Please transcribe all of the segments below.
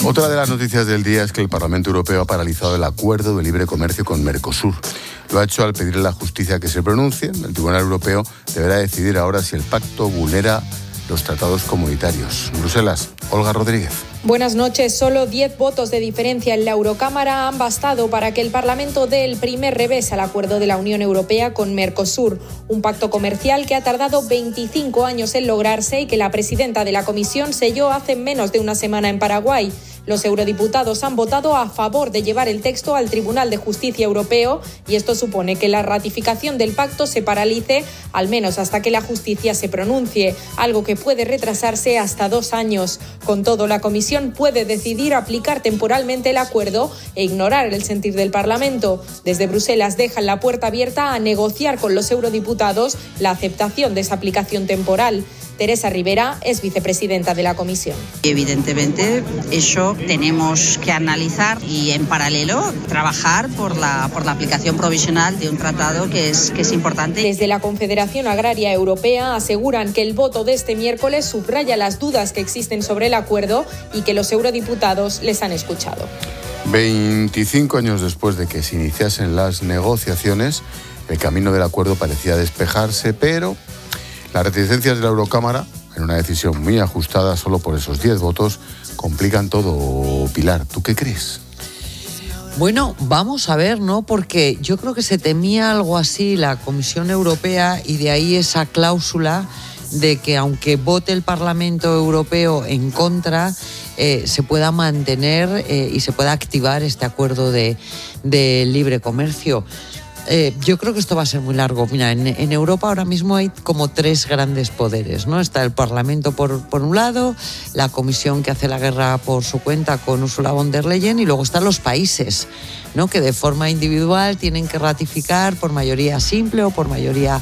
Otra de las noticias del día es que el Parlamento Europeo ha paralizado el acuerdo de libre comercio con Mercosur. Lo ha hecho al pedirle a la justicia que se pronuncie. El Tribunal Europeo deberá decidir ahora si el pacto vulnera los tratados comunitarios. Bruselas, Olga Rodríguez. Buenas noches. Solo 10 votos de diferencia en la Eurocámara han bastado para que el Parlamento dé el primer revés al acuerdo de la Unión Europea con Mercosur, un pacto comercial que ha tardado 25 años en lograrse y que la presidenta de la Comisión selló hace menos de una semana en Paraguay. Los eurodiputados han votado a favor de llevar el texto al Tribunal de Justicia Europeo y esto supone que la ratificación del pacto se paralice al menos hasta que la justicia se pronuncie, algo que puede retrasarse hasta 2 años. Con todo, la Comisión puede decidir aplicar temporalmente el acuerdo e ignorar el sentir del Parlamento. Desde Bruselas dejan la puerta abierta a negociar con los eurodiputados la aceptación de esa aplicación temporal. Teresa Rivera es vicepresidenta de la Comisión. Evidentemente, eso tenemos que analizar y en paralelo trabajar por la aplicación provisional de un tratado que es importante. Desde la Confederación Agraria Europea aseguran que el voto de este miércoles subraya las dudas que existen sobre el acuerdo y que los eurodiputados les han escuchado. 25 años después de que se iniciasen las negociaciones, el camino del acuerdo parecía despejarse, pero las reticencias de la Eurocámara, en una decisión muy ajustada solo por esos 10 votos, complican todo. Pilar, ¿tú qué crees? Bueno, vamos a ver, ¿no? Porque yo creo que se temía algo así la Comisión Europea y de ahí esa cláusula de que aunque vote el Parlamento Europeo en contra, se pueda mantener y se pueda activar este acuerdo de libre comercio. Yo creo que esto va a ser muy largo. Mira, en Europa ahora mismo hay como 3 grandes poderes, ¿no? Está el Parlamento por un lado, la Comisión que hace la guerra por su cuenta con Ursula von der Leyen y luego están los países, ¿no? Que de forma individual tienen que ratificar por mayoría simple o por mayoría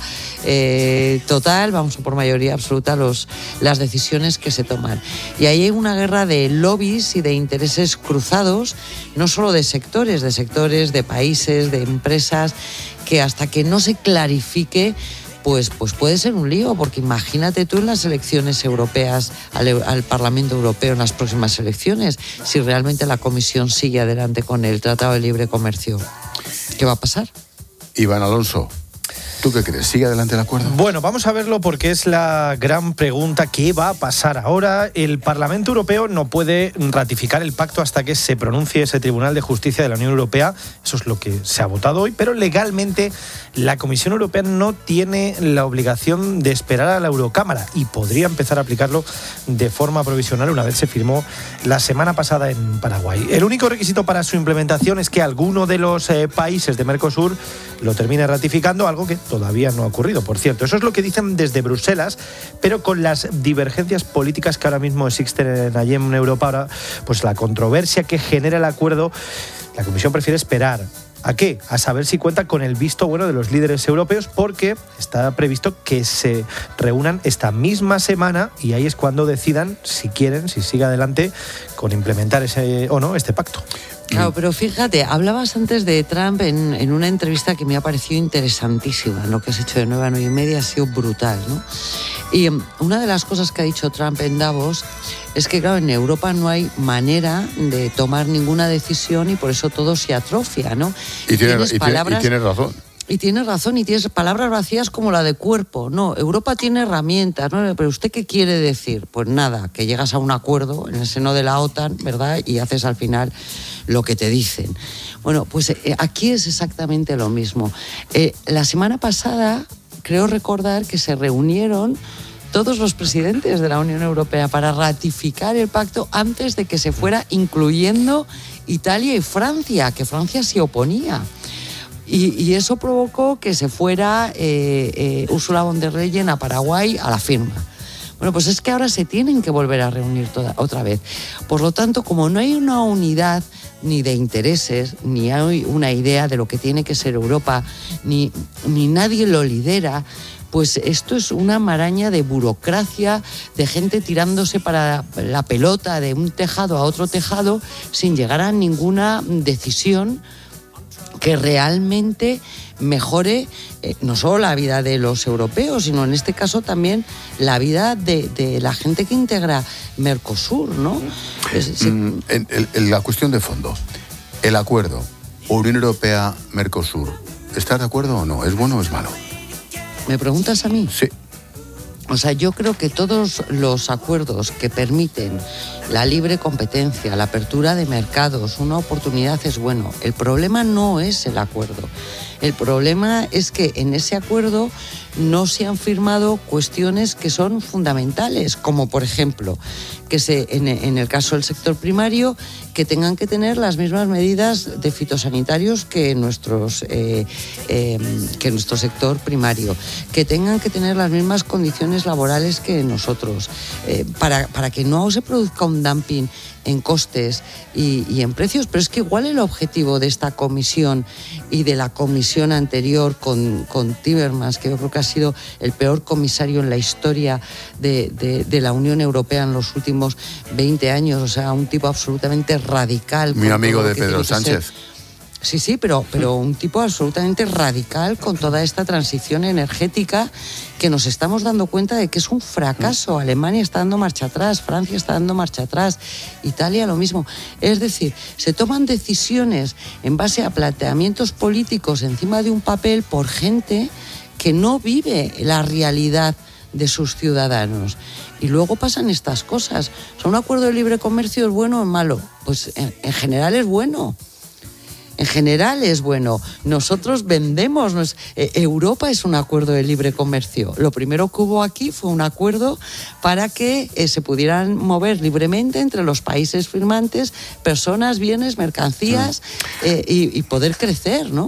total, vamos, por mayoría absoluta las decisiones que se toman. Y ahí hay una guerra de lobbies y de intereses cruzados, no solo de sectores, de países, de empresas, que hasta que no se clarifique, pues puede ser un lío, porque imagínate tú en las elecciones europeas, al Parlamento Europeo en las próximas elecciones, si realmente la Comisión sigue adelante con el Tratado de Libre Comercio. ¿Qué va a pasar? Iván Alonso, ¿tú qué crees? ¿Sigue adelante el acuerdo? Bueno, vamos a verlo porque es la gran pregunta. ¿Qué va a pasar ahora? El Parlamento Europeo no puede ratificar el pacto hasta que se pronuncie ese Tribunal de Justicia de la Unión Europea. Eso es lo que se ha votado hoy, pero legalmente la Comisión Europea no tiene la obligación de esperar a la Eurocámara y podría empezar a aplicarlo de forma provisional una vez se firmó la semana pasada en Paraguay. El único requisito para su implementación es que alguno de los países de Mercosur lo termine ratificando, algo que todavía no ha ocurrido, por cierto. Eso es lo que dicen desde Bruselas, pero con las divergencias políticas que ahora mismo existen allí en Europa, ahora, pues la controversia que genera el acuerdo, la Comisión prefiere esperar. ¿A qué? A saber si cuenta con el visto bueno de los líderes europeos, porque está previsto que se reúnan esta misma semana y ahí es cuando decidan si quieren, si sigue adelante con implementar ese o no este pacto. Claro, pero fíjate, hablabas antes de Trump en una entrevista que me ha parecido interesantísima. Lo que has hecho de 9 a 9 y media ha sido brutal, ¿no? Y una de las cosas que ha dicho Trump en Davos es que, claro, en Europa no hay manera de tomar ninguna decisión y por eso todo se atrofia, ¿no? Y tienes razón. Y tienes razón, y tienes palabras vacías como la de cuerpo. No, Europa tiene herramientas, ¿no? Pero ¿usted qué quiere decir? Pues nada, que llegas a un acuerdo en el seno de la OTAN, ¿verdad? Y haces al final lo que te dicen. Bueno, pues aquí es exactamente lo mismo. La semana pasada, creo recordar que se reunieron todos los presidentes de la Unión Europea para ratificar el pacto antes de que se fuera, incluyendo Italia y Francia, que Francia se oponía. Y eso provocó que se fuera Ursula von der Leyen a Paraguay a la firma. Bueno, pues es que ahora se tienen que volver a reunir otra vez. Por lo tanto, como no hay una unidad ni de intereses, ni hay una idea de lo que tiene que ser Europa, ni nadie lo lidera, pues esto es una maraña de burocracia, de gente tirándose para la pelota de un tejado a otro tejado sin llegar a ninguna decisión que realmente mejore no solo la vida de los europeos, sino en este caso también la vida de la gente que integra Mercosur, ¿no? En la cuestión de fondo, el acuerdo Unión Europea-Mercosur, ¿estás de acuerdo o no? ¿Es bueno o es malo? ¿Me preguntas a mí? Sí. O sea, yo creo que todos los acuerdos que permiten la libre competencia, la apertura de mercados, una oportunidad es bueno. El problema no es el acuerdo. El problema es que en ese acuerdo no se han firmado cuestiones que son fundamentales, como por ejemplo, que en el caso del sector primario, que tengan que tener las mismas medidas de fitosanitarios que nuestro sector primario, que tengan que tener las mismas condiciones laborales que nosotros, para que no se produzca un dumping en costes y en precios. Pero es que igual el objetivo de esta comisión y de la comisión anterior con Timmermans, que yo creo que ha sido el peor comisario en la historia de la Unión Europea en los últimos 20 años, o sea, un tipo absolutamente radical. Muy amigo de Pedro Sánchez. Sí, pero un tipo absolutamente radical con toda esta transición energética que nos estamos dando cuenta de que es un fracaso. Alemania está dando marcha atrás, Francia está dando marcha atrás, Italia lo mismo. Es decir, se toman decisiones en base a planteamientos políticos encima de un papel por gente que no vive la realidad de sus ciudadanos. Y luego pasan estas cosas. O sea, ¿un acuerdo de libre comercio es bueno o es malo? Pues en general es bueno. En general es bueno. Nosotros vendemos. Europa es un acuerdo de libre comercio. Lo primero que hubo aquí fue un acuerdo para que se pudieran mover libremente entre los países firmantes personas, bienes, mercancías y poder crecer, ¿no?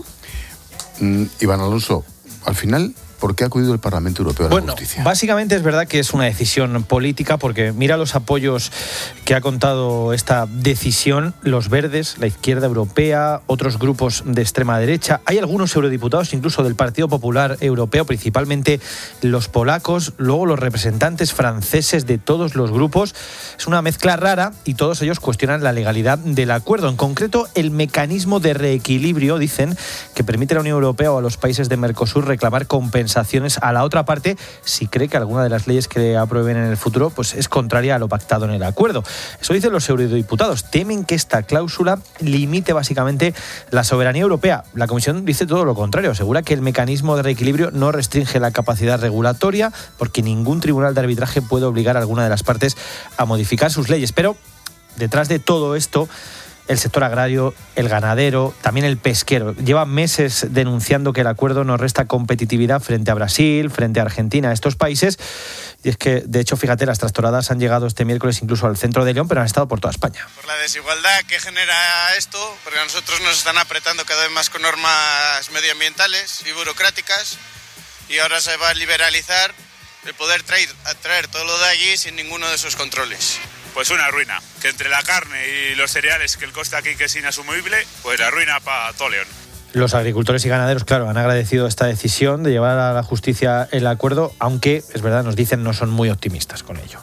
Iván Alonso, al final, ¿por qué ha acudido el Parlamento Europeo a la justicia? Básicamente es verdad que es una decisión política, porque mira los apoyos que ha contado esta decisión: los verdes, la izquierda europea, otros grupos de extrema derecha. Hay algunos eurodiputados incluso del Partido Popular Europeo, principalmente los polacos, luego los representantes franceses de todos los grupos. Es una mezcla rara y todos ellos cuestionan la legalidad del acuerdo. En concreto, el mecanismo de reequilibrio, dicen, que permite a la Unión Europea o a los países de Mercosur reclamar compensaciones a la otra parte si cree que alguna de las leyes que aprueben en el futuro pues es contraria a lo pactado en el acuerdo. Eso dicen los eurodiputados. Temen que esta cláusula limite básicamente la soberanía europea. La Comisión dice todo lo contrario. Asegura que el mecanismo de reequilibrio no restringe la capacidad regulatoria, porque ningún tribunal de arbitraje puede obligar a alguna de las partes a modificar sus leyes. Pero detrás de todo esto, el sector agrario, el ganadero, también el pesquero, llevan meses denunciando que el acuerdo nos resta competitividad frente a Brasil, frente a Argentina, a estos países. Y es que, de hecho, fíjate, las tractoradas han llegado este miércoles incluso al centro de León, pero han estado por toda España. Por la desigualdad que genera esto, porque a nosotros nos están apretando cada vez más con normas medioambientales y burocráticas, y ahora se va a liberalizar el poder traer todo lo de allí sin ninguno de esos controles. Pues una ruina, que entre la carne y los cereales, que el coste aquí que es inasumible, pues la ruina para todo León. Los agricultores y ganaderos, claro, han agradecido esta decisión de llevar a la justicia el acuerdo, aunque, es verdad, nos dicen, no son muy optimistas con ello.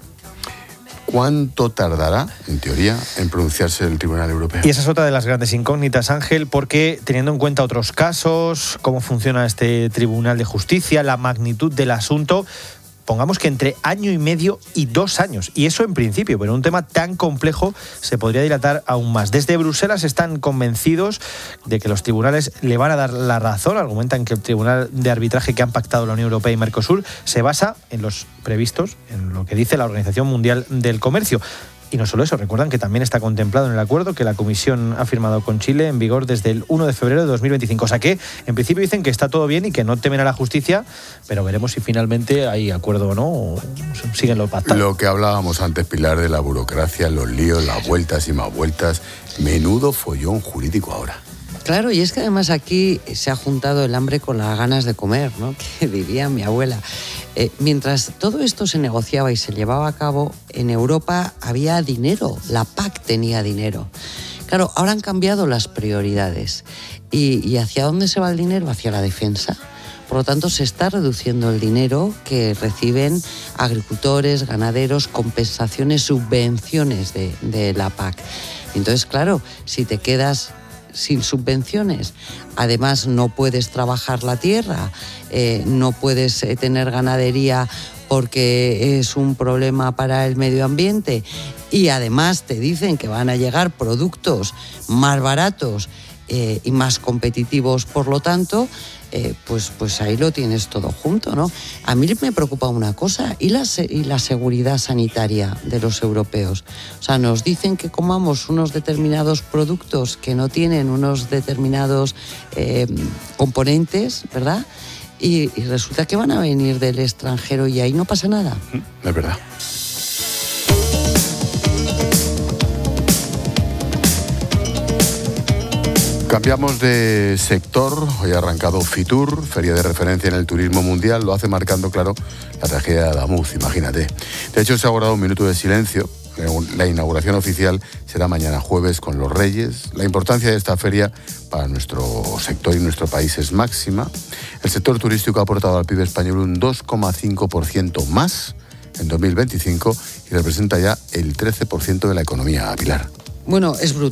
¿Cuánto tardará, en teoría, en pronunciarse el Tribunal Europeo? Y esa es otra de las grandes incógnitas, Ángel, porque teniendo en cuenta otros casos, cómo funciona este Tribunal de Justicia, la magnitud del asunto, pongamos que entre 1 año y medio y 2 años. Y eso en principio, pero un tema tan complejo se podría dilatar aún más. Desde Bruselas están convencidos de que los tribunales le van a dar la razón. Argumentan que el Tribunal de Arbitraje que han pactado la Unión Europea y Mercosur se basa en los previstos, en lo que dice la Organización Mundial del Comercio. Y no solo eso, recuerdan que también está contemplado en el acuerdo que la Comisión ha firmado con Chile, en vigor desde el 1 de febrero de 2025. O sea que, en principio, dicen que está todo bien y que no temen a la justicia, pero veremos si finalmente hay acuerdo o no, o siguen lo pactado. Lo que hablábamos antes, Pilar, de la burocracia, los líos, las vueltas y más vueltas. Menudo follón jurídico ahora. Claro, y es que además aquí se ha juntado el hambre con las ganas de comer, ¿no? Que diría mi abuela. Mientras todo esto se negociaba y se llevaba a cabo, en Europa había dinero, la PAC tenía dinero. Claro, ahora han cambiado las prioridades. ¿Y hacia dónde se va el dinero? Hacia la defensa. Por lo tanto, se está reduciendo el dinero que reciben agricultores, ganaderos, compensaciones, subvenciones de la PAC. Entonces, claro, si te quedas sin subvenciones. Además, no puedes trabajar la tierra, no puedes tener ganadería porque es un problema para el medio ambiente, y además te dicen que van a llegar productos más baratos y más competitivos, por lo tanto, pues ahí lo tienes todo junto, ¿no? A mí me preocupa una cosa, y la seguridad sanitaria de los europeos. O sea, nos dicen que comamos unos determinados productos que no tienen unos determinados componentes, ¿verdad? Y resulta que van a venir del extranjero y ahí no pasa nada. Es verdad. Cambiamos de sector. Hoy ha arrancado Fitur, feria de referencia en el turismo mundial. Lo hace marcando, claro, la tragedia de Adamuz, imagínate. De hecho, se ha guardado un minuto de silencio. La inauguración oficial será mañana jueves con los Reyes. La importancia de esta feria para nuestro sector y nuestro país es máxima. El sector turístico ha aportado al PIB español un 2,5% más en 2025 y representa ya el 13% de la economía, Pilar. Bueno, es brutal.